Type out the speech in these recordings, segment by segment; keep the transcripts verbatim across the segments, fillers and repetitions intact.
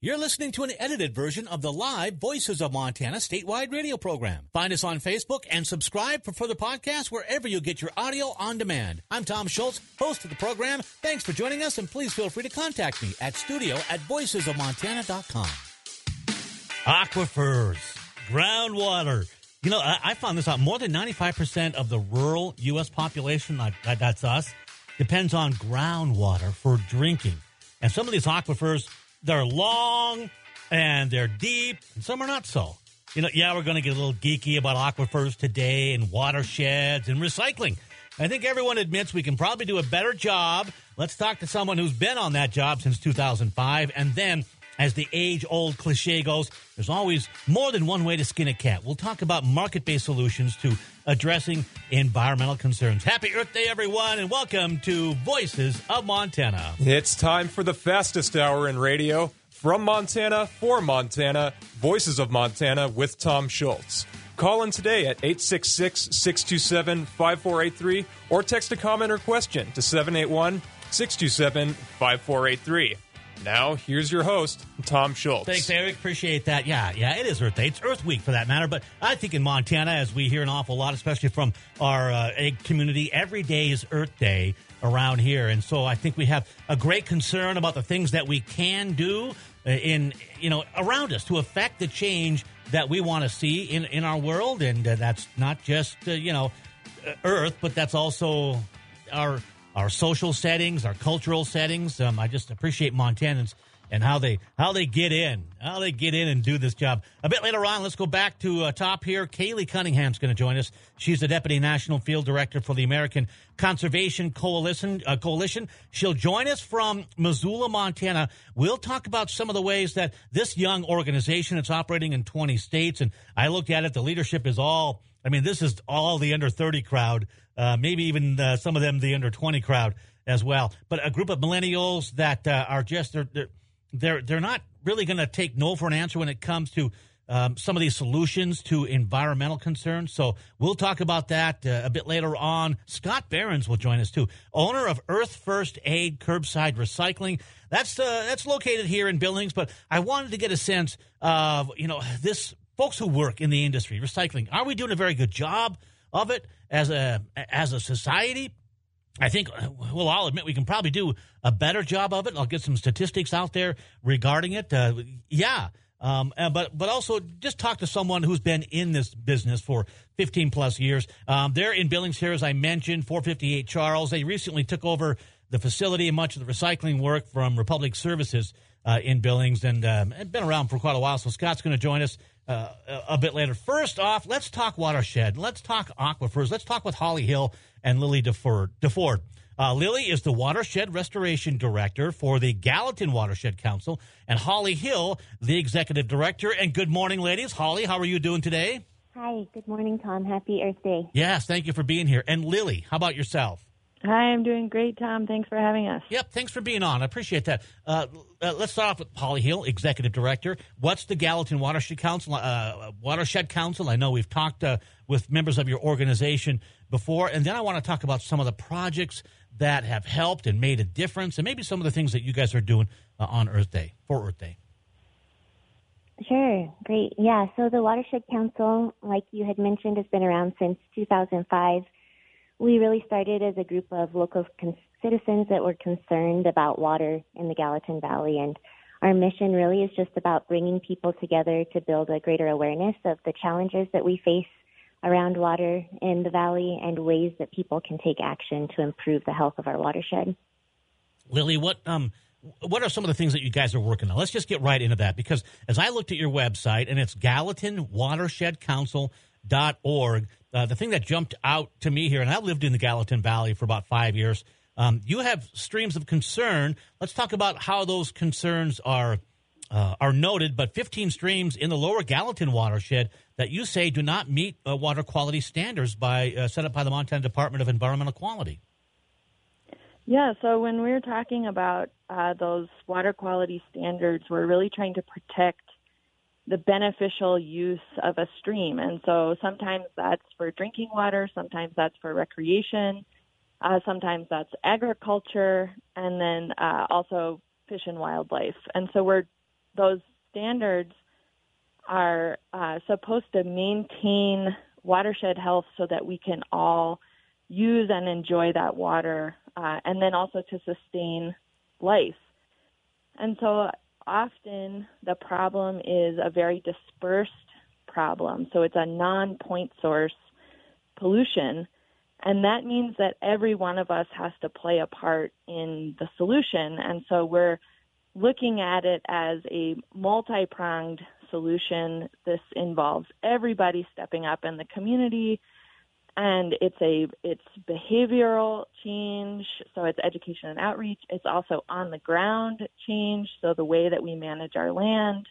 You're listening to an edited version of the live Voices of Montana statewide radio program. Find us on Facebook and subscribe for further podcasts wherever you get your audio on demand. I'm Tom Schultz, host of the program. Thanks for joining us, and please feel free to contact me at studio at voices of montana dot com. Aquifers, groundwater. You know, I, I found this out. More than ninety-five percent of the rural U S population, like that, that's us, depends on groundwater for drinking. And some of these aquifers, they're long and they're deep, and some are not so. You know, yeah, we're going to get a little geeky about aquifers today and watersheds and recycling. I think everyone admits we can probably do a better job. Let's talk to someone who's been on that job since two thousand five. And then, as the age-old cliche goes, there's always more than one way to skin a cat. We'll talk about market-based solutions to addressing environmental concerns. Happy Earth Day, everyone, and welcome to Voices of Montana. It's time for the fastest hour in radio. From Montana, for Montana, Voices of Montana with Tom Schultz. Call in today at eight six six, six two seven, five four eight three or text a comment or question to seven eight one, six two seven, five four eight three. Now, here's your host, Tom Schultz. Thanks, Eric. Appreciate that. Yeah, yeah, it is Earth Day. It's Earth Week, for that matter. But I think in Montana, as we hear an awful lot, especially from our uh, egg community, every day is Earth Day around here. And so I think we have a great concern about the things that we can do in, you know, around us to affect the change that we want to see in, in our world. And uh, that's not just, uh, you know, Earth, but that's also our our social settings, our cultural settings. Um, I just appreciate Montanans and how they how they get in, how they get in and do this job. A bit later on, let's go back to uh, top here. Kaylee Cunningham's going to join us. She's the Deputy National Field Director for the American Conservation Coalition. Uh, Coalition. She'll join us from Missoula, Montana. We'll talk about some of the ways that this young organization, it's operating in twenty states, and I looked at it, the leadership is all, I mean, this is all the under thirty crowd. Uh, maybe even uh, some of them the under twenty crowd as well. But a group of millennials that uh, are just they're they're they're, they're not really going to take no for an answer when it comes to um, some of these solutions to environmental concerns. So we'll talk about that uh, a bit later on. Scott Behrens will join us too, owner of Earth First Aid Curbside Recycling. That's uh, that's located here in Billings. But I wanted to get a sense of you know this folks who work in the industry recycling. Are we doing a very good job of it as a as a society? I think we'll all admit we can probably do a better job of it. I'll get some statistics out there regarding it. Uh, yeah, um, uh, but but also just talk to someone who's been in this business for fifteen plus years. Um, they're in Billings here, as I mentioned, four fifty-eight Charles. They recently took over the facility and much of the recycling work from Republic Services uh, in Billings, and um, been around for quite a while. So Scott's going to join us Uh, a bit later. First off, let's talk watershed. Let's talk aquifers. Let's talk with Holly Hill and Lily DeFord. DeFord. Uh, Lily is the Watershed Restoration Director for the Gallatin Watershed Council, and Holly Hill, the Executive Director. And good morning, ladies. Holly, how are you doing today? Hi. Good morning, Tom. Happy Earth Day. Yes, thank you for being here. And Lily, how about yourself? Hi, I'm doing great, Tom. Thanks for having us. Yep, thanks for being on. I appreciate that. Uh, uh, let's start off with Holly Hill, Executive Director. What's the Gallatin Watershed Council? Uh, Watershed Council. I know we've talked uh, with members of your organization before, and then I want to talk about some of the projects that have helped and made a difference, and maybe some of the things that you guys are doing uh, on Earth Day, for Earth Day. Sure. Great. Yeah, so the Watershed Council, like you had mentioned, has been around since two thousand five. We really started as a group of local con- citizens that were concerned about water in the Gallatin Valley, and our mission really is just about bringing people together to build a greater awareness of the challenges that we face around water in the valley and ways that people can take action to improve the health of our watershed. Lily, what um what are some of the things that you guys are working on? Let's just get right into that, because as I looked at your website, and it's Gallatin Watershed Council dot org, uh, the thing that jumped out to me here, and I lived in the Gallatin Valley for about five years, um, you have streams of concern. Let's talk about how those concerns are uh, are noted, but fifteen streams in the lower Gallatin watershed that you say do not meet uh, water quality standards by uh, set up by the Montana Department of Environmental Quality. Yeah, so when we're talking about uh, those water quality standards, we're really trying to protect the beneficial use of a stream. And so sometimes that's for drinking water, sometimes that's for recreation, uh, sometimes that's agriculture, and then uh, also fish and wildlife. And so we're those standards are uh, supposed to maintain watershed health so that we can all use and enjoy that water, uh, and then also to sustain life. And so often the problem is a very dispersed problem. So it's a non-point source pollution. And that means that every one of us has to play a part in the solution. And so we're looking at it as a multi-pronged solution. This involves everybody stepping up in the community, and it's a it's behavioral change, so it's education and outreach. It's also on the ground change, so the way that we manage our land,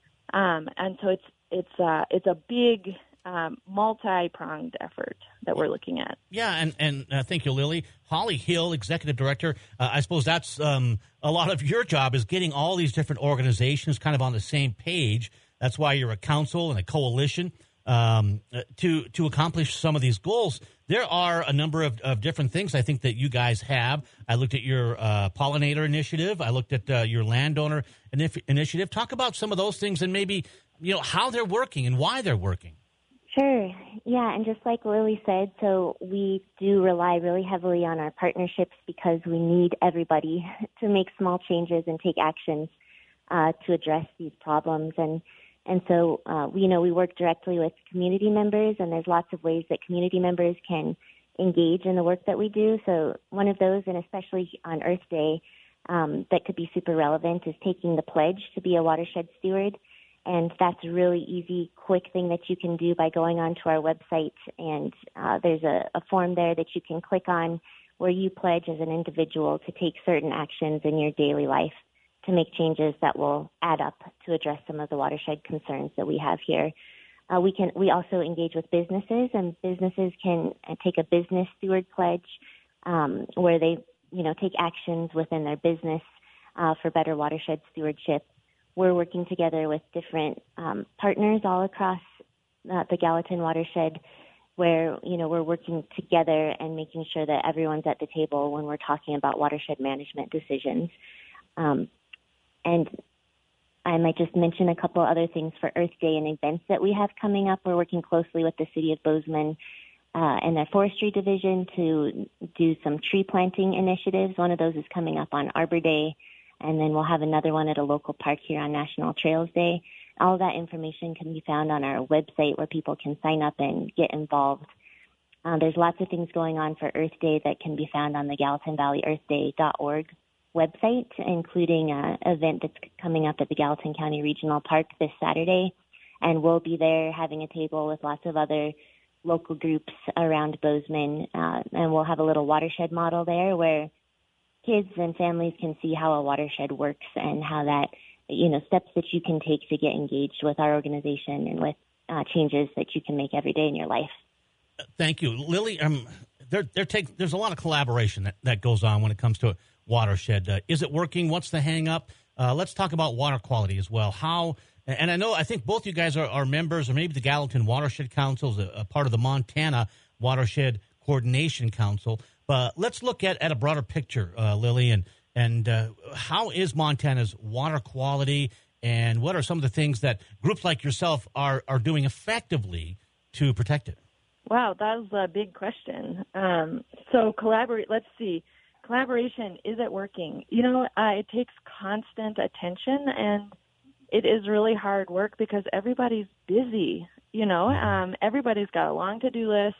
um, and so it's it's uh, it's a big um, multi-pronged effort that we're looking at. Yeah, and and uh, thank you, Lily. Holly Hill, Executive Director. Uh, I suppose that's um, a lot of your job is getting all these different organizations kind of on the same page. That's why you're a council and a coalition. Um, to to accomplish some of these goals, there are a number of, of different things I think that you guys have. I looked at your uh, pollinator initiative. I looked at uh, your landowner inif- initiative. Talk about some of those things and maybe, you know, how they're working and why they're working. Sure. Yeah, and just like Lily said, so we do rely really heavily on our partnerships because we need everybody to make small changes and take actions uh, to address these problems. And And so, uh, we, you know, we work directly with community members, and there's lots of ways that community members can engage in the work that we do. So one of those, and especially on Earth Day, um, that could be super relevant is taking the pledge to be a watershed steward. And that's a really easy, quick thing that you can do by going onto our website. And uh, there's a, a form there that you can click on where you pledge as an individual to take certain actions in your daily life to make changes that will add up to address some of the watershed concerns that we have here. Uh, we can we also engage with businesses, and businesses can uh, take a business steward pledge um, where they you know take actions within their business uh, for better watershed stewardship. We're working together with different um, partners all across uh, the Gallatin watershed, where you know we're working together and making sure that everyone's at the table when we're talking about watershed management decisions. Um, And I might just mention a couple other things for Earth Day and events that we have coming up. We're working closely with the City of Bozeman uh, and their Forestry Division to do some tree planting initiatives. One of those is coming up on Arbor Day, and then we'll have another one at a local park here on National Trails Day. All of that information can be found on our website where people can sign up and get involved. Uh, there's lots of things going on for Earth Day that can be found on the Gallatin Valley Earth Day dot org website, including an event that's coming up at the Gallatin County Regional Park this Saturday. And we'll be there having a table with lots of other local groups around Bozeman. Uh, and we'll have a little watershed model there where kids and families can see how a watershed works and how that, you know, steps that you can take to get engaged with our organization and with uh, changes that you can make every day in your life. Thank you. Lily, um, there, there take, there's a lot of collaboration that, that goes on when it comes to watershed. Uh, is it working? What's the hang up? Uh, let's talk about water quality as well. How, and I know, I think both you guys are, are members, or maybe the Gallatin Watershed Council is a, a part of the Montana Watershed Coordination Council. But let's look at, at a broader picture, uh, Lily, and, and uh, how is Montana's water quality, and what are some of the things that groups like yourself are, are doing effectively to protect it? Wow, that was a big question. Um, so collaborate, let's see. Collaboration, is it working? You know, uh, it takes constant attention, and it is really hard work because everybody's busy, you know. Um, everybody's got a long to-do list,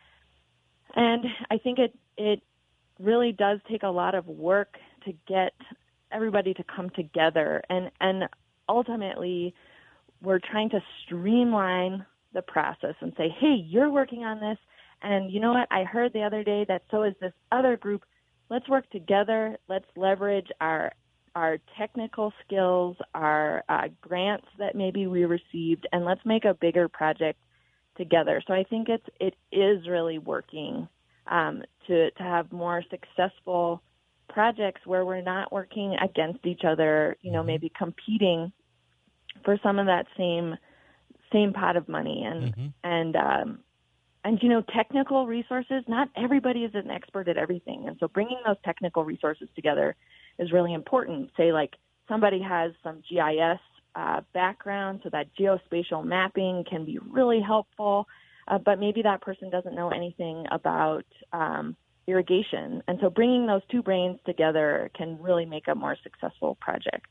and I think it, it really does take a lot of work to get everybody to come together, and, and ultimately we're trying to streamline the process and say, hey, you're working on this, and you know what, I heard the other day that so is this other group. Let's work together. Let's leverage our our technical skills, our uh, grants that maybe we received, and let's make a bigger project together. So I think it's it is really working um, to to have more successful projects where we're not working against each other. You know, maybe competing for some of that same same pot of money, and mm-hmm. and um, And, you know, technical resources, not everybody is an expert at everything. And so bringing those technical resources together is really important. Say, like, somebody has some G I S uh, background, so that geospatial mapping can be really helpful. Uh, but maybe that person doesn't know anything about um, irrigation. And so bringing those two brains together can really make a more successful project.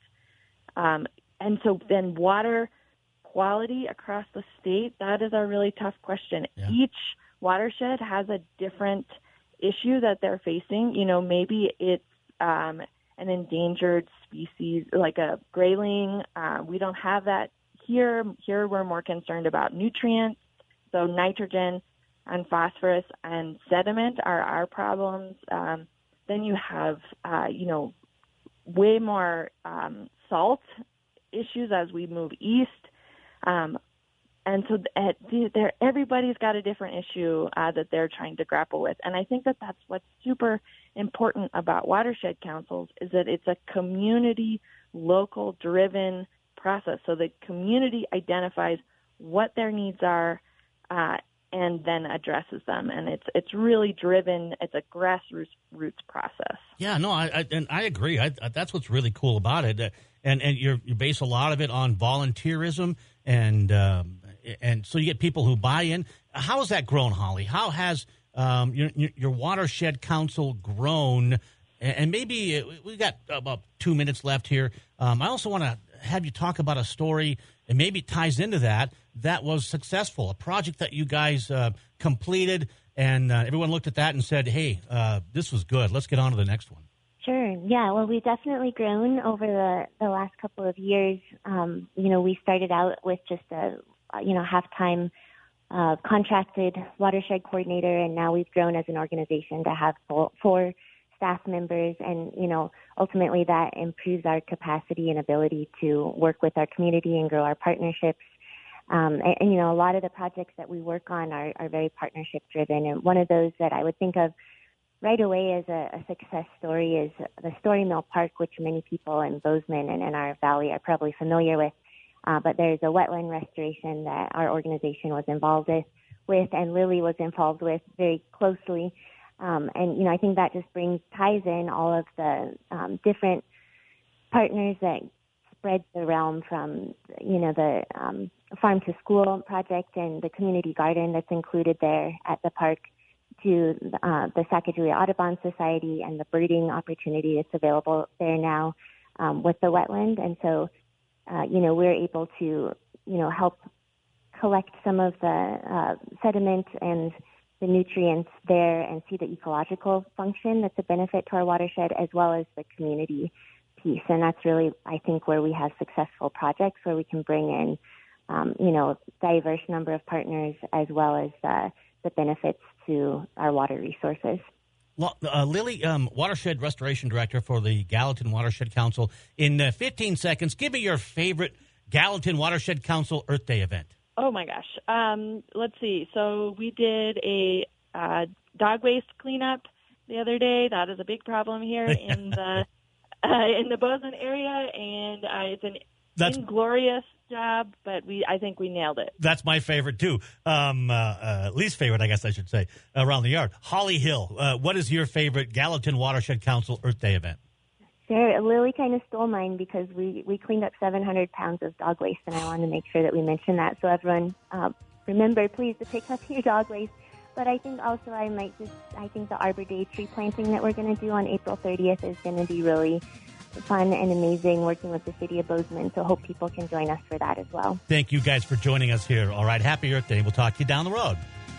Um, and so then water quality across the state, that is a really tough question. Yeah. Each watershed has a different issue that they're facing. You know, maybe it's um, an endangered species like a grayling. Uh, we don't have that here. Here we're more concerned about nutrients. So nitrogen and phosphorus and sediment are our problems. Um, then you have, uh, you know, way more um, salt issues as we move east. Um, and so at, there, everybody's got a different issue uh, that they're trying to grapple with. And I think that that's what's super important about watershed councils is that it's a community, local driven process. So the community identifies what their needs are uh, and then addresses them. And it's it's really driven. It's a grassroots roots process. Yeah, no, I, I and I agree. I, I, that's what's really cool about it. Uh, and and you're, you base a lot of it on volunteerism. And um, and so you get people who buy in. How has that grown, Holly? How has um, your, your watershed council grown? And maybe we got about two minutes left here. Um, I also want to have you talk about a story, and maybe it ties into that, that was successful, a project that you guys uh, completed, and uh, everyone looked at that and said, hey, uh, this was good. Let's get on to the next one. Sure. Yeah. Well, we've definitely grown over the, the last couple of years. Um, you know, we started out with just a, you know, half-time uh, contracted watershed coordinator, and now we've grown as an organization to have four, four staff members. And, you know, ultimately that improves our capacity and ability to work with our community and grow our partnerships. Um, and, and, you know, a lot of the projects that we work on are, are very partnership-driven. And one of those that I would think of right away as a, a success story is the Story Mill Park, which many people in Bozeman and in our valley are probably familiar with. Uh, but there's a wetland restoration that our organization was involved with, with and Lily was involved with very closely. Um, and, you know, I think that just brings, ties in all of the um, different partners that spread the realm from, you know, the um, farm to school project and the community garden that's included there at the park, to uh, the Sacagawea Audubon Society and the birding opportunity that's available there now um, with the wetland. And so, uh, you know, we're able to, you know, help collect some of the uh, sediment and the nutrients there and see the ecological function that's a benefit to our watershed as well as the community piece. And that's really, I think, where we have successful projects where we can bring in, um, you know, a diverse number of partners as well as uh, the benefits to our water resources. Well, uh, Lily, um, Watershed Restoration Director for the Gallatin Watershed Council. In uh, fifteen seconds, give me your favorite Gallatin Watershed Council Earth Day event. Oh, my gosh. Um, let's see. So we did a uh, dog waste cleanup the other day. That is a big problem here in the uh, in the Bozeman area, and uh, it's an That's, inglorious job, but we I think we nailed it. That's my favorite, too. Um, uh, uh, least favorite, I guess I should say, around the yard. Holly Hill, uh, what is your favorite Gallatin Watershed Council Earth Day event? Sure. Lily kind of stole mine because we, we cleaned up seven hundred pounds of dog waste, and I wanted to make sure that we mention that. So everyone, uh, remember, please, to pick up your dog waste. But I think also I might just, I think the Arbor Day tree planting that we're going to do on April thirtieth is going to be really fun and amazing, working with the city of Bozeman. So hope people can join us for that as well. Thank you guys for joining us here. All right. Happy Earth Day. We'll talk to you down the road.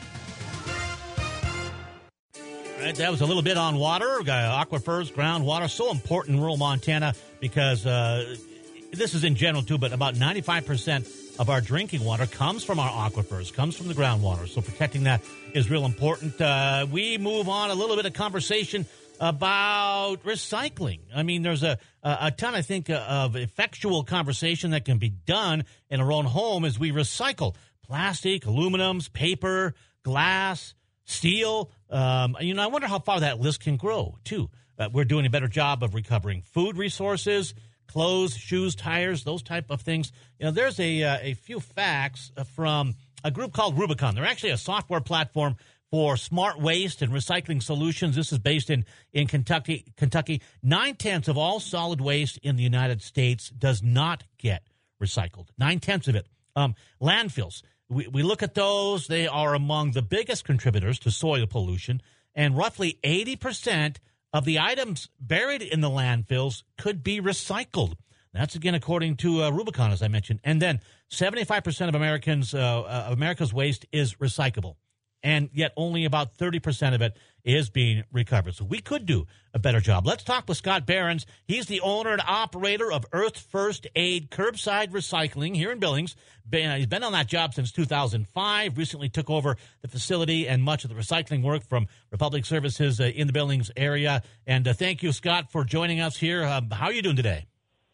All right, that was a little bit on water, uh, aquifers, groundwater, so important in rural Montana because uh, this is in general too, but about ninety-five percent of our drinking water comes from our aquifers, comes from the groundwater. So protecting that is real important. Uh, we move on a little bit of conversation about recycling. I mean, there's a, a ton, I think, of effectual conversation that can be done in our own home as we recycle plastic, aluminums, paper, glass, steel. Um, you know, I wonder how far that list can grow, too. Uh, we're doing a better job of recovering food resources, clothes, shoes, tires, those type of things. You know, there's a, uh, a few facts from a group called Rubicon. They're actually a software platform for smart waste and recycling solutions. This is based in, in Kentucky. Kentucky. Nine-tenths of all solid waste in the United States does not get recycled. Nine-tenths of it. Um, landfills. We, we look at those. They are among the biggest contributors to soil pollution, and roughly eighty percent of the items buried in the landfills could be recycled. That's, again, according to uh, Rubicon, as I mentioned. And then seventy-five percent of Americans, uh, uh, America's waste is recyclable, and yet only about thirty percent of it is being recovered. So we could do a better job. Let's talk with Scott Behrens. He's the owner and operator of Earth First Aid Curbside Recycling here in Billings. He's been on that job since two thousand five, recently took over the facility and much of the recycling work from Republic Services uh, in the Billings area. And uh, thank you, Scott, for joining us here. Um, how are you doing today?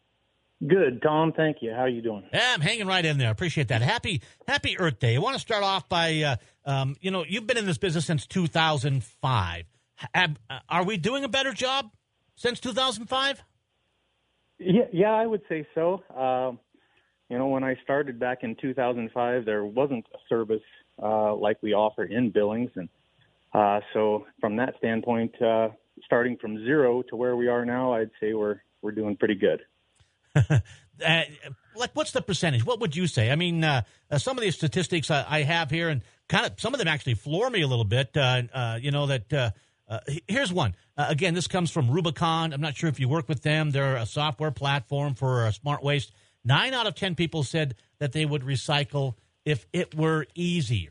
Good, Tom. Thank you. How are you doing? Yeah, I'm hanging right in there. Appreciate that. Happy Happy Earth Day. I want to start off by, uh, um, you know, you've been in this business since two thousand five. Have, uh, are we doing a better job since two thousand five? Yeah, yeah, I would say so. Um, you know, when I started back in two thousand five, there wasn't a service uh, like we offer in Billings. And uh, so from that standpoint, uh, starting from zero to where we are now, I'd say we're we're doing pretty good. uh, like, what's the percentage? What would you say? I mean, uh, uh, some of these statistics I, I have here, and kind of some of them actually floor me a little bit. Uh, uh, you know that. Uh, uh, here's one. Uh, again, this comes from Rubicon. I'm not sure if you work with them. They're a software platform for uh, smart waste. Nine out of ten people said that they would recycle if it were easier.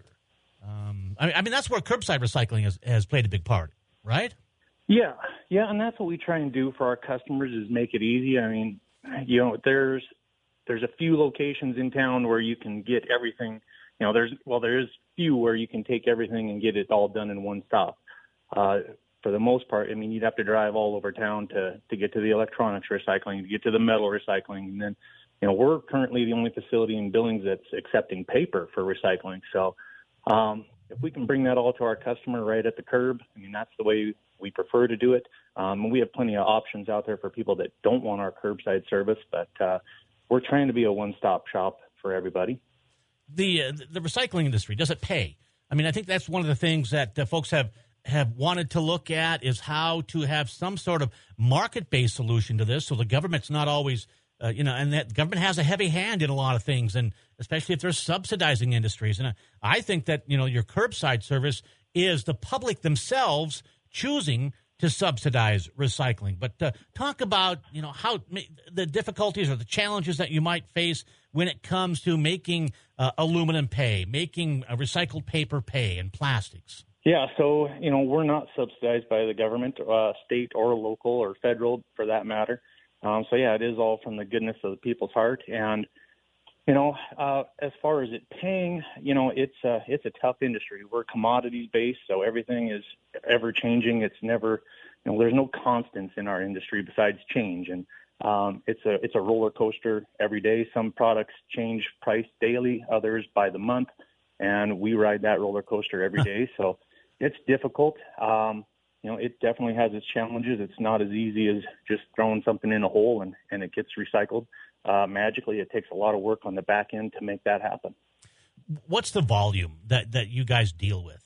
Um, I, mean, I mean, that's where curbside recycling has, has played a big part, right? Yeah, yeah, and that's what we try and do for our customers is make it easy. I mean, you know, there's there's a few locations in town where you can get everything. You know, there's well, there's few where you can take everything and get it all done in one stop. Uh, for the most part, I mean, you'd have to drive all over town to to get to the electronics recycling, to get to the metal recycling, and then, you know, we're currently the only facility in Billings that's accepting paper for recycling. So, um, if we can bring that all to our customer right at the curb, I mean, that's the way we prefer to do it. Um, and we have plenty of options out there for people that don't want our curbside service, but uh, we're trying to be a one-stop shop for everybody. The uh, the recycling industry, does it pay? I mean, I think that's one of the things that uh, folks have, have wanted to look at is how to have some sort of market-based solution to this so the government's not always, uh, you know, and that government has a heavy hand in a lot of things, and especially if they're subsidizing industries. And I think that, you know, your curbside service is the public themselves choosing to subsidize recycling. But uh, talk about, you know, how the difficulties or the challenges that you might face when it comes to making uh, aluminum pay, making uh, recycled paper pay, and plastics. Yeah, so, you know, we're not subsidized by the government, uh, state or local or federal for that matter. Um, so, yeah, it is all from the goodness of the people's heart. And, you know, uh, as far as it paying, you know, it's a, it's a tough industry. We're commodities based, so everything is ever changing. It's never, you know, there's no constants in our industry besides change. And um, it's a it's a roller coaster every day. Some products change price daily, others by the month, and we ride that roller coaster every day. So it's difficult. Um, you know, it definitely has its challenges. It's not as easy as just throwing something in a hole and, and it gets recycled. Uh, magically, it takes a lot of work on the back end to make that happen. What's the volume that, that you guys deal with?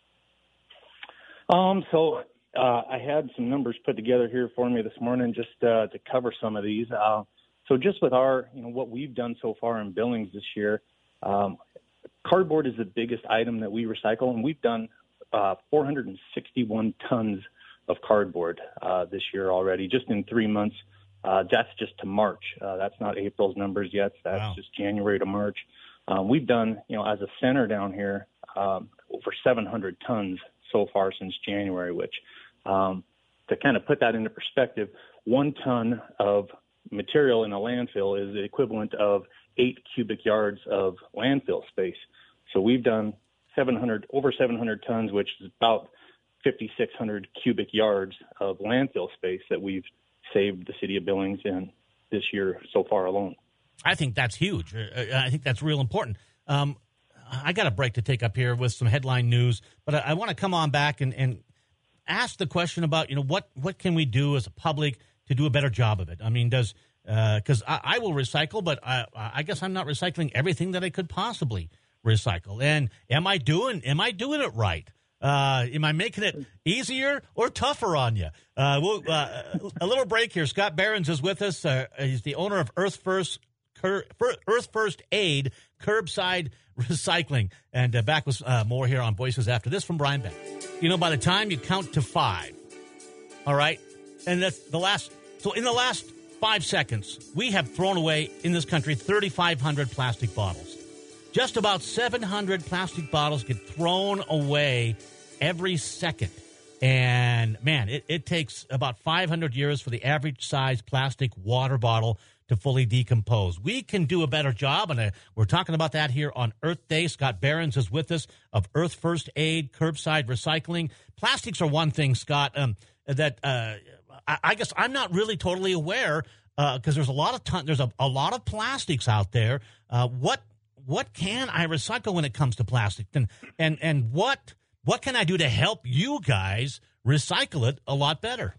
Um, so uh, I had some numbers put together here for me this morning just uh, to cover some of these. Uh, so just with our, you know, what we've done so far in Billings this year, um, cardboard is the biggest item that we recycle, and we've done uh, four hundred sixty-one tons of cardboard uh, this year already, just in three months. Uh, that's just to March. Uh, that's not April's numbers yet. That's wow. just January to March. Um, we've done, you know, as a center down here, um, over seven hundred tons so far since January, which um, to kind of put that into perspective, one ton of material in a landfill is the equivalent of eight cubic yards of landfill space. So we've done seven hundred, over seven hundred tons, which is about fifty-six hundred cubic yards of landfill space that we've saved the city of Billings in this year so far alone. I think that's huge. I think that's real important. Um, I got a break to take up here with some headline news, but I, I want to come on back and, and ask the question about, you know, what, what can we do as a public to do a better job of it? I mean, does because uh, I, I will recycle, but I, I guess I'm not recycling everything that I could possibly recycle. And am I doing am I doing it right? Uh, am I making it easier or tougher on you? Uh, we'll, uh, a little break here. Scott Behrens is with us. Uh, he's the owner of Earth First Cur- Earth First Aid Curbside Recycling. And uh, back with uh, more here on Voices after this from Brian Beck. You know, by the time you count to five, all right, and that's the last, so in the last five seconds, we have thrown away in this country thirty-five hundred plastic bottles. Just about seven hundred plastic bottles get thrown away every second. And, man, it, it takes about five hundred years for the average size plastic water bottle to fully decompose. We can do a better job, and uh, we're talking about that here on Earth Day. Scott Behrens is with us of Earth First Aid Curbside Recycling. Plastics are one thing, Scott, um, that uh, I, I guess I'm not really totally aware because uh, there's a lot of ton- there's a, a lot of plastics out there. Uh, what what can I recycle when it comes to plastic, and and and what what can I do to help you guys recycle it a lot better?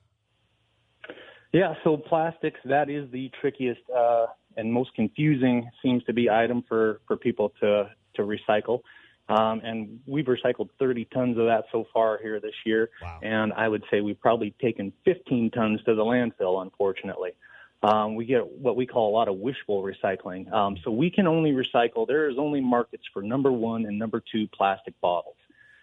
Yeah, so plastics, that is the trickiest uh, and most confusing seems to be item for, for people to, to recycle. Um, and we've recycled thirty tons of that so far here this year. Wow. And I would say we've probably taken fifteen tons to the landfill, unfortunately. Um, we get what we call a lot of wishful recycling. Um, so we can only recycle, there is only markets for number one and number two plastic bottles.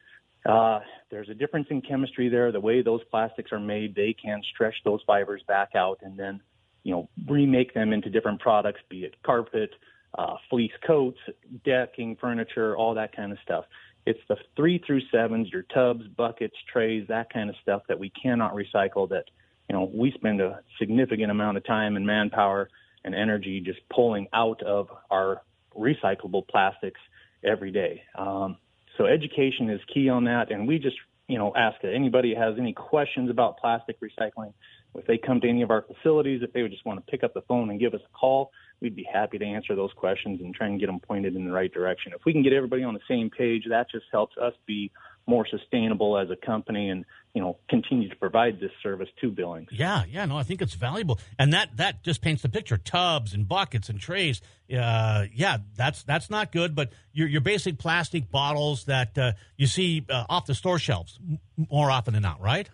Uh, there's a difference in chemistry there. The way those plastics are made, they can stretch those fibers back out and then, you know, remake them into different products, be it carpet, uh, fleece coats, decking, furniture, all that kind of stuff. It's the three through sevens, your tubs, buckets, trays, that kind of stuff that we cannot recycle that, you know, we spend a significant amount of time and manpower and energy just pulling out of our recyclable plastics every day. Um, So education is key on that, and we just, you know, ask that anybody has any questions about plastic recycling, if they come to any of our facilities, if they would just want to pick up the phone and give us a call, we'd be happy to answer those questions and try and get them pointed in the right direction. If we can get everybody on the same page, that just helps us be more sustainable as a company and, you know, continue to provide this service to Billings. Yeah, yeah, no, I think it's valuable. And that, that just paints the picture. Tubs and buckets and trays. Uh, yeah, that's that's not good, but your your basic plastic bottles that uh, you see uh, off the store shelves more often than not, right?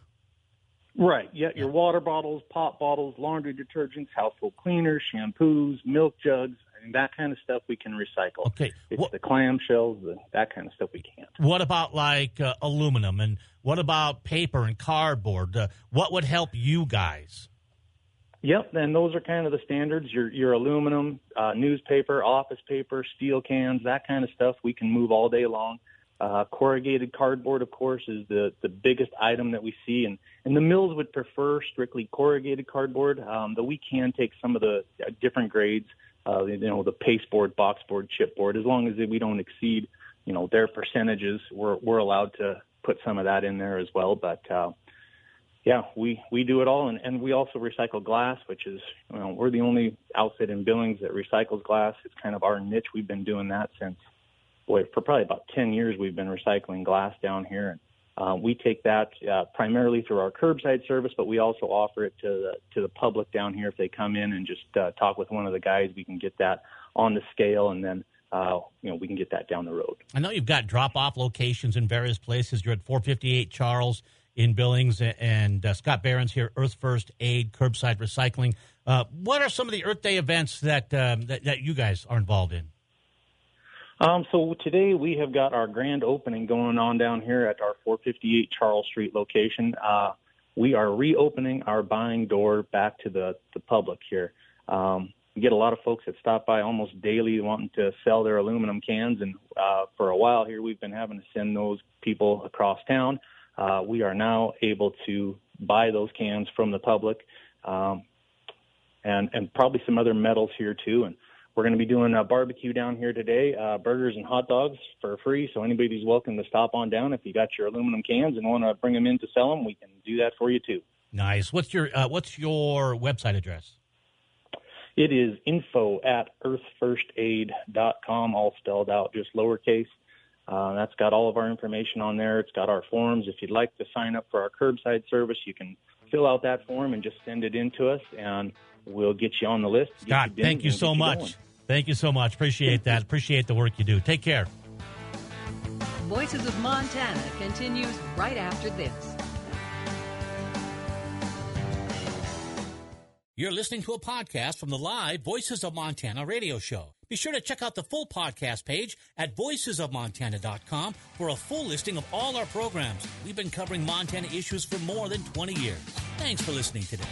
Right, yeah, your water bottles, pop bottles, laundry detergents, household cleaners, shampoos, milk jugs, I mean, that kind of stuff we can recycle. Okay. It's what, the clamshells, the, that kind of stuff we can't. What about like uh, aluminum, and what about paper and cardboard? Uh, what would help you guys? Yep, and those are kind of the standards. Your your aluminum, uh, newspaper, office paper, steel cans, that kind of stuff we can move all day long. Uh, corrugated cardboard, of course, is the, the biggest item that we see, and, and the mills would prefer strictly corrugated cardboard, um, though we can take some of the uh, different grades, uh, you know, the pasteboard, boxboard, chipboard, as long as we don't exceed, you know, their percentages, we're, we're allowed to put some of that in there as well. But, uh, yeah, we, we do it all, and, and we also recycle glass, which is, you know, we're the only outfit in Billings that recycles glass. It's kind of our niche. We've been doing that since Boy, for probably about ten years, we've been recycling glass down here. And uh, we take that uh, primarily through our curbside service, but we also offer it to the, to the public down here. If they come in and just uh, talk with one of the guys, we can get that on the scale, and then uh, you know we can get that down the road. I know you've got drop-off locations in various places. You're at four fifty-eight Charles in Billings, and uh, Scott Behrens here, Earth First Aid Curbside Recycling. Uh, what are some of the Earth Day events that, um, that that you guys are involved in? Um, so today we have got our grand opening going on down here at our four fifty-eight Charles Street location. Uh, we are reopening our buying door back to the, the public here. Um, we get a lot of folks that stop by almost daily wanting to sell their aluminum cans, and uh, for a while here we've been having to send those people across town. Uh, we are now able to buy those cans from the public, um, and, and probably some other metals here too. And we're going to be doing a barbecue down here today, uh, burgers and hot dogs for free. So anybody's welcome to stop on down. If you got your aluminum cans and want to bring them in to sell them, we can do that for you too. Nice. What's your uh, what's your website address? It is info at earth first aid dot com, all spelled out, just lowercase. Uh, that's got all of our information on there. It's got our forms. If you'd like to sign up for our curbside service, you can fill out that form and just send it in to us, and we'll get you on the list. Scott, you thank you so much. Going. Thank you so much. Appreciate that. Appreciate the work you do. Take care. Voices of Montana continues right after this. You're listening to a podcast from the live Voices of Montana radio show. Be sure to check out the full podcast page at voices of montana dot com for a full listing of all our programs. We've been covering Montana issues for more than twenty years. Thanks for listening today.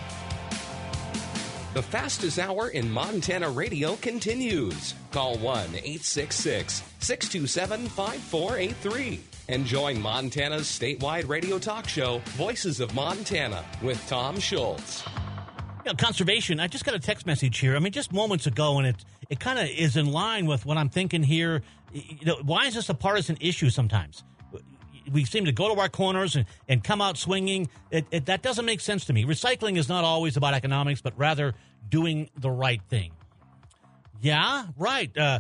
The fastest hour in Montana radio continues. Call one eight six six, six two seven, five four eight three and join Montana's statewide radio talk show, Voices of Montana, with Tom Schultz. You know, conservation, I just got a text message here. I mean, just moments ago, and it it kind of is in line with what I'm thinking here. You know, why is this a partisan issue sometimes? We seem to go to our corners and, and come out swinging. It, it, that doesn't make sense to me. Recycling is not always about economics, but rather doing the right thing. Yeah, right. Uh,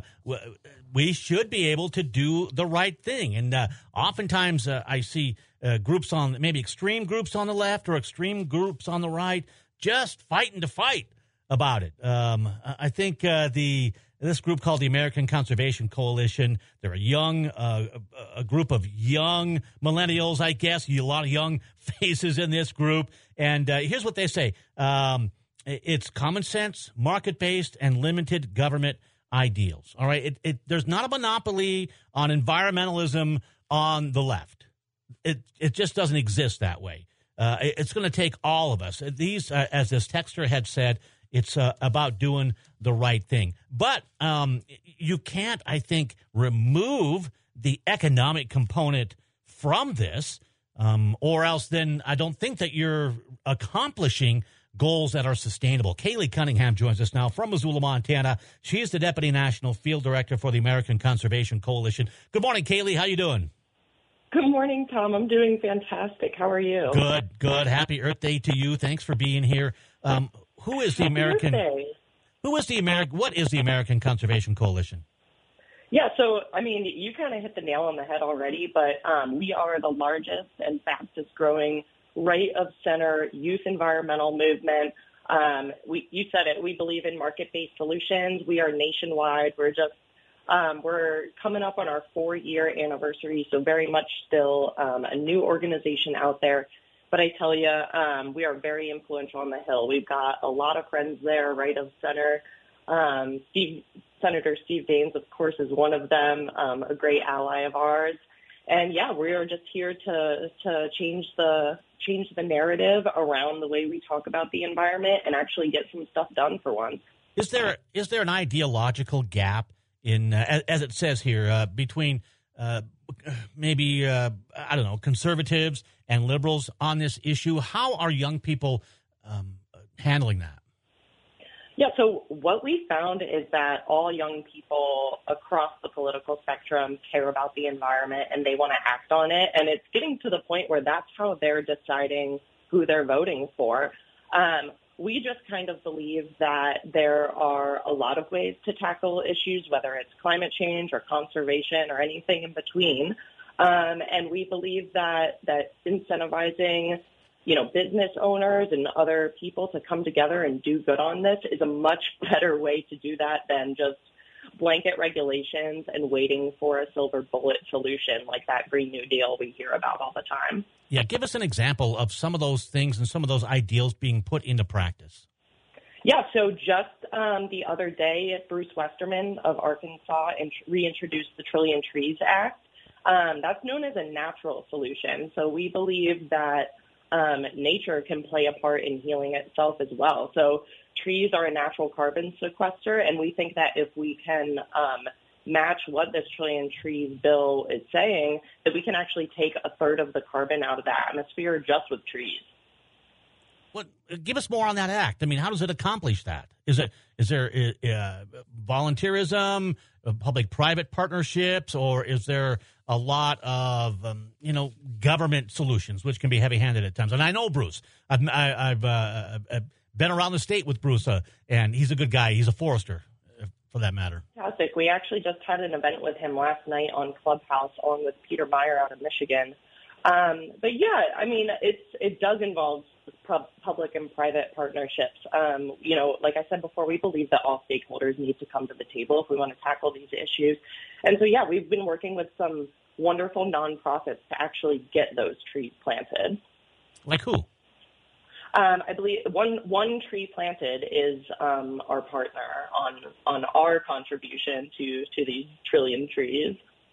we should be able to do the right thing. And uh, oftentimes uh, I see uh, groups on, maybe extreme groups on the left or extreme groups on the right, just fighting to fight about it. Um, I think uh, the this group called the American Conservation Coalition, they're a young, uh, a group of young millennials, I guess, a lot of young faces in this group. And uh, here's what they say. Um, it's common sense, market-based, and limited government ideals. All right? It, it, there's not a monopoly on environmentalism on the left. It, it just doesn't exist that way. Uh, it's going to take all of us. These, uh, as this texter had said, it's uh, about doing the right thing. But um, you can't, I think, remove the economic component from this, um, or else then I don't think that you're accomplishing goals that are sustainable. Kaylee Cunningham joins us now from Missoula, Montana. She is the Deputy National Field Director for the American Conservation Coalition. Good morning, Kaylee. How you doing? Good morning, Tom. I'm doing fantastic. How are you? Good, good. Happy Earth Day to you. Thanks for being here. Um, who is the Happy American? Earth Day. Who is the American? What is the American Conservation Coalition? Yeah, so I mean, you kind of hit the nail on the head already, but um, we are the largest and fastest growing right of center youth environmental movement. Um, we, you said it. We believe in market-based solutions. We are nationwide. We're just Um, we're coming up on our four-year anniversary, so very much still um, a new organization out there. But I tell you, um, we are very influential on the Hill. We've got a lot of friends there, right of center. Um, Steve, Senator Steve Daines, of course, is one of them, um, a great ally of ours. And yeah, we are just here to to change the change the narrative around the way we talk about the environment and actually get some stuff done for once. Is there is there an ideological gap in, uh, as it says here, uh, between uh, maybe, uh, I don't know, conservatives and liberals on this issue? How are young people um, handling that? Yeah, so what we found is that all young people across the political spectrum care about the environment and they want to act on it. And it's getting to the point where that's how they're deciding who they're voting for. Um, We just kind of believe that there are a lot of ways to tackle issues, whether it's climate change or conservation or anything in between. Um, and we believe that, that incentivizing, you know, business owners and other people to come together and do good on this is a much better way to do that than just blanket regulations and waiting for a silver bullet solution like that Green New Deal we hear about all the time. Yeah, give us an example of some of those things and some of those ideals being put into practice. Yeah, so just um, the other day, Bruce Westerman of Arkansas int- reintroduced the Trillion Trees Act. Um, that's known as a natural solution. So we believe that um, nature can play a part in healing itself as well. So trees are a natural carbon sequester, and we think that if we can um, match what this Trillion Trees bill is saying, that we can actually take a third of the carbon out of the atmosphere just with trees. What? Give us more on that act. I mean, how does it accomplish that? Is it is there uh, volunteerism, uh, public-private partnerships, or is there a lot of um, you know government solutions, which can be heavy-handed at times? And I know Bruce. I've I, I've uh, uh, been around the state with Bruce, uh, and he's a good guy. He's a forester, for that matter. Fantastic. We actually just had an event with him last night on Clubhouse, along with Peter Meyer out of Michigan. Um, but yeah, I mean, it's it does involve pub- public and private partnerships. Um, you know, like I said before, we believe that all stakeholders need to come to the table if we want to tackle these issues. And so, yeah, we've been working with some wonderful nonprofits to actually get those trees planted. Like who? Um, I believe one one tree planted is um, our partner on on our contribution to to these trillion trees.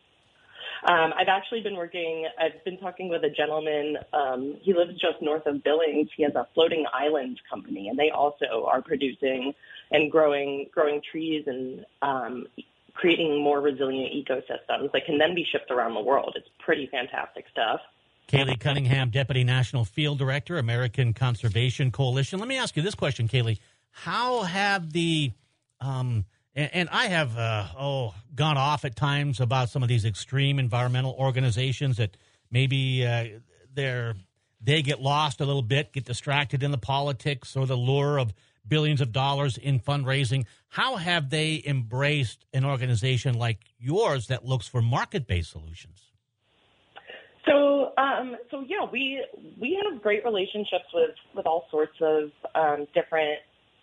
Um, I've actually been working. I've been talking with a gentleman. Um, he lives just north of Billings. He has a floating island company, and they also are producing and growing growing trees and um, creating more resilient ecosystems that can then be shipped around the world. It's pretty fantastic stuff. Kaylee Cunningham, Deputy National Field Director, American Conservation Coalition. Let me ask you this question, Kaylee. How have the, um, and, and I have, uh, oh, gone off at times about some of these extreme environmental organizations that maybe uh, they're, they get lost a little bit, get distracted in the politics or the lure of billions of dollars in fundraising. How have they embraced an organization like yours that looks for market-based solutions? So, um, so yeah, we we have great relationships with, with all sorts of um, different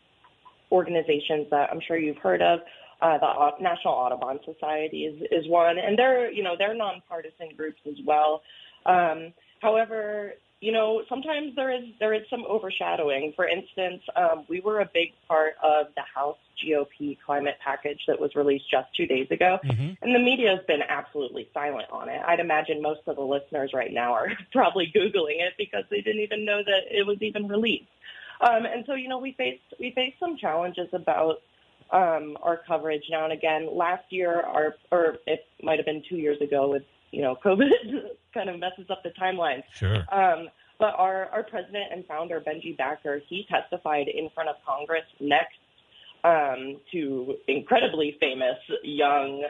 organizations that I'm sure you've heard of. Uh, the National Audubon Society is, is one, and they're you know they're nonpartisan groups as well. Um, however, you know sometimes there is there is some overshadowing. For instance, um, we were a big part of the House G O P climate package that was released just two days ago, mm-hmm. and the media has been absolutely silent on it. I'd imagine most of the listeners right now are probably Googling it because they didn't even know that it was even released. Um, and so, you know, we faced we faced some challenges about um, our coverage now and again. Last year, our or it might have been two years ago with you know COVID kind of messes up the timeline. Sure. Um, but our our president and founder Benji Backer, he testified in front of Congress next. Um, to incredibly famous young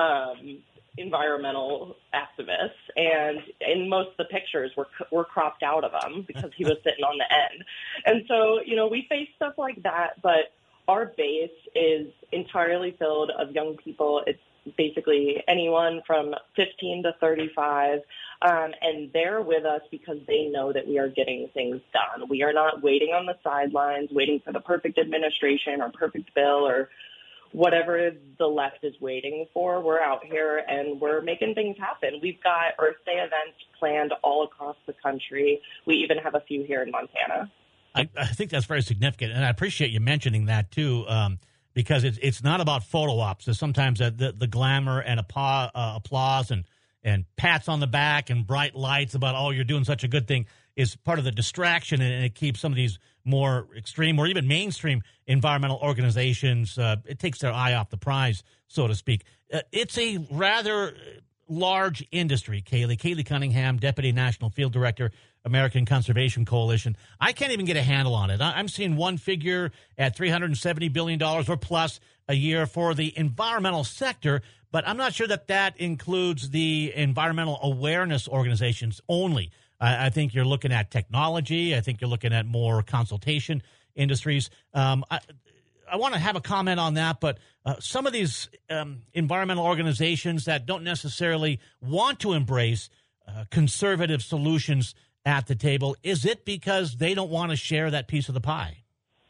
um, environmental activists, and in most of the pictures were were cropped out of him because he was sitting on the end. And so, you know, we face stuff like that, but our base is entirely filled of young people. It's basically anyone from fifteen to thirty-five, um, and they're with us because they know that we are getting things done. We are not waiting on the sidelines, waiting for the perfect administration or perfect bill or whatever the left is waiting for. We're out here and we're making things happen. We've got Earth Day events planned all across the country. We even have a few here in Montana. I, I think that's very significant, and I appreciate you mentioning that too. Um, Because it's it's not about photo ops. There's sometimes the, the, the glamour and appa, uh, applause and, and pats on the back and bright lights about, oh, you're doing such a good thing is part of the distraction, and it keeps some of these more extreme or even mainstream environmental organizations, uh, it takes their eye off the prize, so to speak. Uh, it's a rather large industry, Kaylee. Kaylee Cunningham, Deputy National Field Director, American Conservation Coalition. I can't even get a handle on it. I'm seeing one figure at three hundred seventy billion dollars or plus a year for the environmental sector, but I'm not sure that that includes the environmental awareness organizations only. I, I think you're looking at technology. I think you're looking at more consultation industries. Um, I, I want to have a comment on that, but uh, some of these um, environmental organizations that don't necessarily want to embrace uh, conservative solutions at the table, is it because they don't want to share that piece of the pie?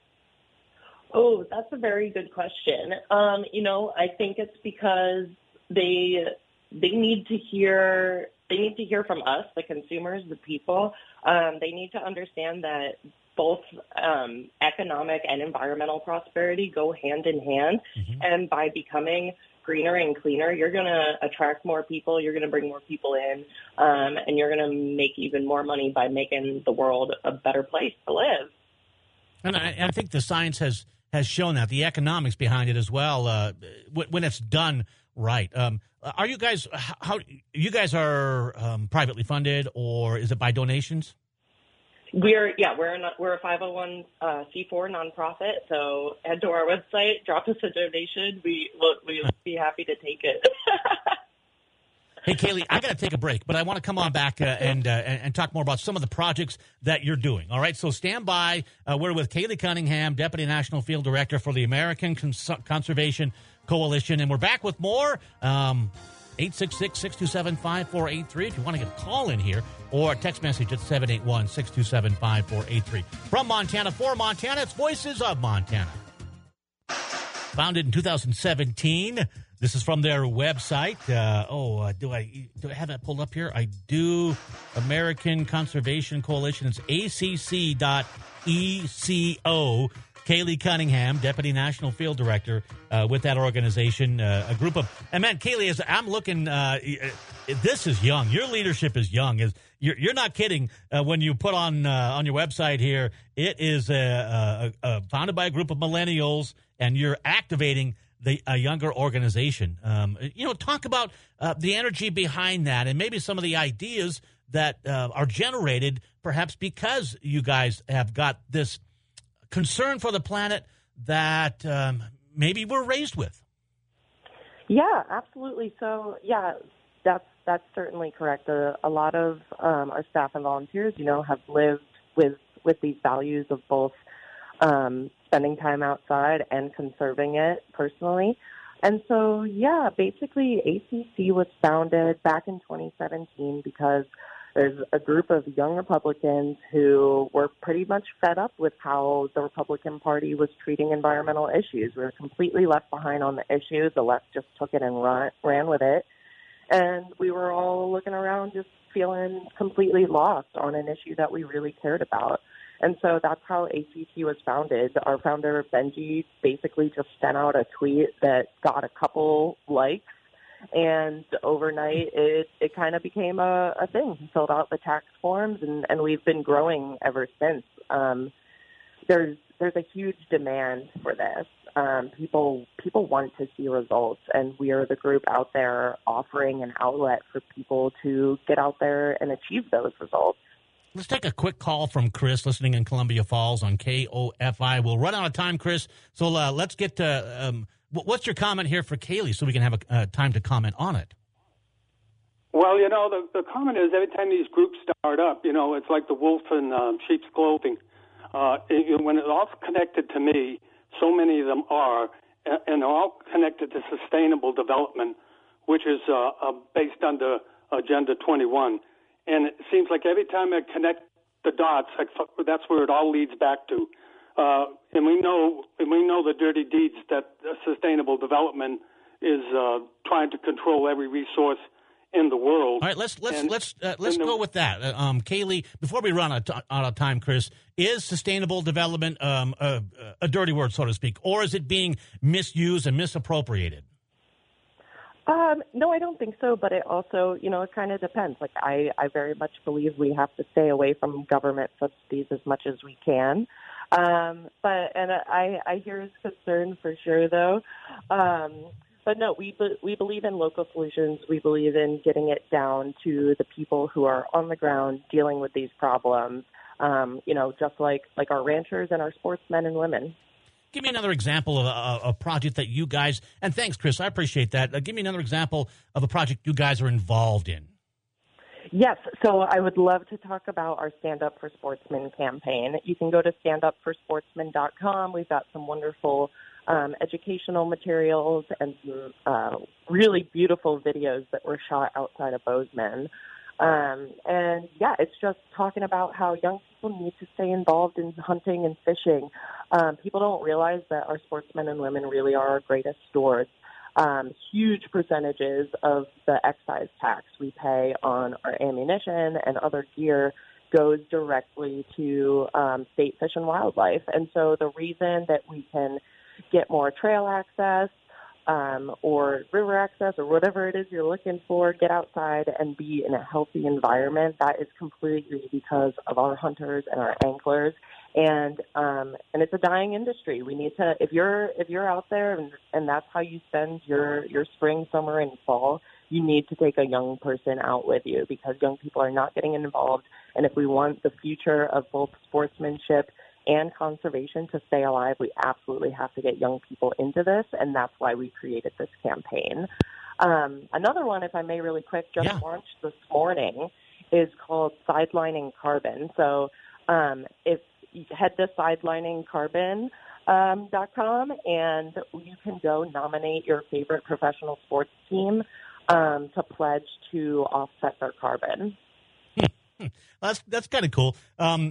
Oh, that's a very good question. Um, you know, I think it's because they they need to hear they need to hear from us, the consumers, the people. Um, they need to understand that both um, economic and environmental prosperity go hand in hand, mm-hmm. and by becoming greener and cleaner, you're going to attract more people, you're going to bring more people in, um, and you're going to make even more money by making the world a better place to live. And I, I think the science has, has shown that, the economics behind it as well, uh, when it's done right. Um, are you guys, how, you guys are um, privately funded, or is it by donations? We're yeah we're a, we're a five oh one c four nonprofit, so head to our website, drop us a donation. We we'll, we'll be happy to take it. Hey, Kaylee, I got to take a break, but I want to come on back uh, and, uh, and and talk more about some of the projects that you're doing. All right, so stand by. Uh, we're with Kaylee Cunningham, Deputy National Field Director for the American Cons- Conservation Coalition, and we're back with more. Um, eight six six, six two seven, five four eight three if you want to get a call in here, or a text message at seven eight one, six two seven, five four eight three. From Montana, for Montana, it's Voices of Montana. Founded in two thousand seventeen. This is from their website. Uh, oh, uh, do I do I have that pulled up here? I do. American Conservation Coalition. It's A C C dot E C O. Kaylee Cunningham, Deputy National Field Director uh, with that organization, uh, a group of, and man, Kaylee, as I'm looking, uh, this is young. Your leadership is young. Is you're, you're not kidding uh, when you put on uh, on your website here. It is a, a, a founded by a group of millennials, and you're activating the a younger organization. Um, you know, talk about uh, the energy behind that, and maybe some of the ideas that uh, are generated, perhaps because you guys have got this concern for the planet that um, maybe we're raised with. Yeah, absolutely. So, yeah, that's that's certainly correct. A, a lot of um, our staff and volunteers, you know, have lived with with these values of both um, spending time outside and conserving it personally. And so, yeah, basically A C C was founded back in twenty seventeen because there's a group of young Republicans who were pretty much fed up with how the Republican Party was treating environmental issues. We were completely left behind on the issue. The left just took it and run, ran with it. And we were all looking around just feeling completely lost on an issue that we really cared about. And so that's how A C T was founded. Our founder, Benji, basically just sent out a tweet that got a couple likes. And overnight, it, it kind of became a, a thing. He filled out the tax forms, and, and we've been growing ever since. Um, there's there's a huge demand for this. Um, people people want to see results, and we are the group out there offering an outlet for people to get out there and achieve those results. Let's take a quick call from Chris, listening in Columbia Falls on K O F I. We'll run out of time, Chris, so uh, let's get to um, – what's your comment here for Kaylee so we can have a uh, time to comment on it? Well, you know, the, the comment is every time these groups start up, you know, it's like the wolf in um, sheep's clothing. Uh, it, when it's all connected to me, so many of them are, and, and they're all connected to sustainable development, which is uh, uh, based under Agenda twenty-one. And it seems like every time I connect the dots, I, that's where it all leads back to. Uh, and we know, and we know the dirty deeds that uh, sustainable development is uh, trying to control every resource in the world. All right, let's let's and, let's uh, let's go the, with that, uh, um, Kaylee. Before we run out of time, Chris, is sustainable development um, a, a dirty word, so to speak, or is it being misused and misappropriated? Um, no, I don't think so, but it also, you know, it kind of depends. Like, I, I very much believe we have to stay away from government subsidies as much as we can. Um, but, and I, I hear his concern for sure, though. Um, but no, we, be, we believe in local solutions. We believe in getting it down to the people who are on the ground dealing with these problems. Um, you know, just like, like our ranchers and our sportsmen and women. Give me another example of a, a project that you guys, and thanks, Chris, I appreciate that. Uh, give me another example of a project you guys are involved in. Yes, so I would love to talk about our Stand Up for Sportsmen campaign. You can go to stand up for sportsmen dot com. We've got some wonderful um, educational materials and some uh, really beautiful videos that were shot outside of Bozeman. Um, and, yeah, it's just talking about how young people need to stay involved in hunting and fishing. Um, people don't realize that our sportsmen and women really are our greatest stewards. Um, huge percentages of the excise tax we pay on our ammunition and other gear goes directly to um, state fish and wildlife. And so the reason that we can get more trail access um, or river access or whatever it is you're looking for, get outside and be in a healthy environment, that is completely because of our hunters and our anglers. And um, and it's a dying industry. We need to, if you're if you're out there and, and that's how you spend your, your spring, summer, and fall, you need to take a young person out with you because young people are not getting involved. And if we want the future of both sportsmanship and conservation to stay alive, we absolutely have to get young people into this, and that's why we created this campaign. Um, another one, if I may really quick, just yeah. launched this morning, is called Sidelining Carbon. So um, if you head to sidelining carbon dot com, um, and you can go nominate your favorite professional sports team um, to pledge to offset their carbon. well, that's that's kind of cool. Um,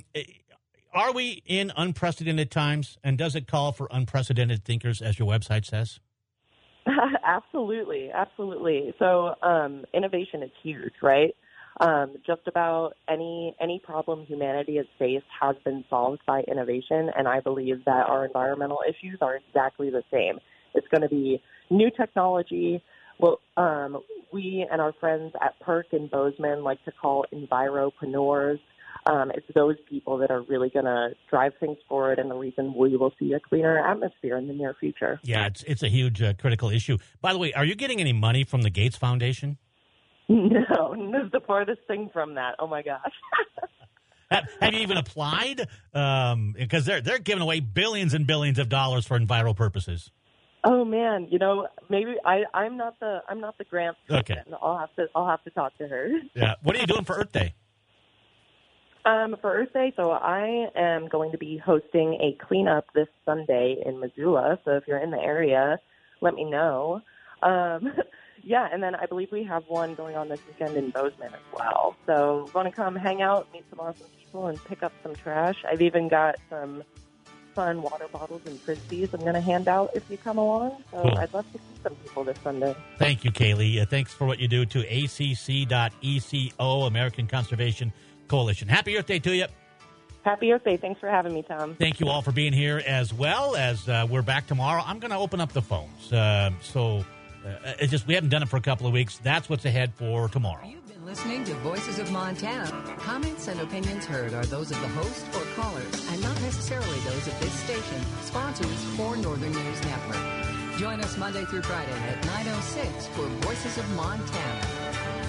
are we in unprecedented times, and does it call for unprecedented thinkers, as your website says? Absolutely, absolutely. So um, innovation is huge, right? Um, just about any any problem humanity has faced has been solved by innovation, and I believe that our environmental issues are exactly the same. It's going to be new technology. Well, um, we and our friends at PERC and Bozeman like to call enviropreneurs. Um, it's those people that are really going to drive things forward, and the reason we will see a cleaner atmosphere in the near future. Yeah, it's it's a huge uh, critical issue. By the way, are you getting any money from the Gates Foundation? No, this is the farthest thing from that. Oh my gosh. have, have you even applied? Um, because they're they're giving away billions and billions of dollars for enviro purposes. Oh man, you know, maybe I, I'm not the I'm not the grant person. Okay. I'll have to I'll have to talk to her. Yeah. What are you doing for Earth Day? Um, for Earth Day, so I am going to be hosting a cleanup this Sunday in Missoula. So if you're in the area, let me know. Um, yeah, and then I believe we have one going on this weekend in Bozeman as well. So want to come hang out, meet some awesome people, and pick up some trash. I've even got some fun water bottles and Frisbees I'm going to hand out if you come along. So Cool. I'd love to see some people this Sunday. Thank you, Kaylee. Uh, thanks for what you do to A C C dot E C O, American Conservation Coalition. Happy Earth Day to you. Happy Earth Day. Thanks for having me, Tom. Thank you all for being here as well. As uh, we're back tomorrow, I'm going to open up the phones. Um, so uh, it's just we haven't done it for a couple of weeks. That's what's ahead for tomorrow. You've been listening to Voices of Montana. Comments and opinions heard are those of the host or callers and not necessarily those of this station, sponsors for Northern News Network. Join us Monday through Friday at nine oh six for Voices of Montana.